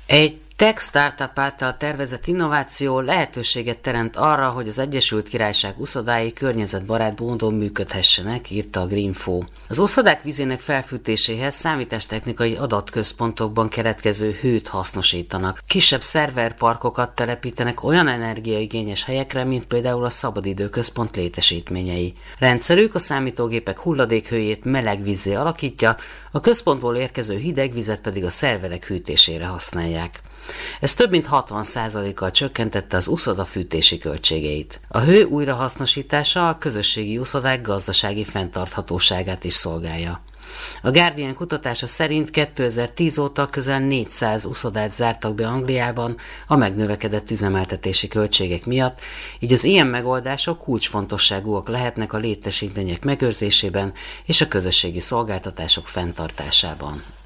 Egy tech startup által tervezett innováció lehetőséget teremt arra, hogy az Egyesült Királyság uszodái környezetbarát módon működhessenek, írta a Greenfo. Az uszodák vízének felfűtéséhez számítástechnikai adatközpontokban keletkező hőt hasznosítanak. Kisebb szerverparkokat telepítenek olyan energiaigényes helyekre, mint például a szabadidőközpont létesítményei. Rendszerük a számítógépek hulladékhőjét meleg vízzé alakítja, a központból érkező hideg vizet pedig a szerverek hűtésére használják. Ez több mint 60%-kal csökkentette az uszoda fűtési költségeit. A hő újrahasznosítása a közösségi uszodák gazdasági fenntarthatóságát is szolgálja. A Guardian kutatása szerint 2010 óta közel 400 uszodát zártak be Angliában a megnövekedett üzemeltetési költségek miatt, így az ilyen megoldások kulcsfontosságúak lehetnek a létesítmények megőrzésében és a közösségi szolgáltatások fenntartásában.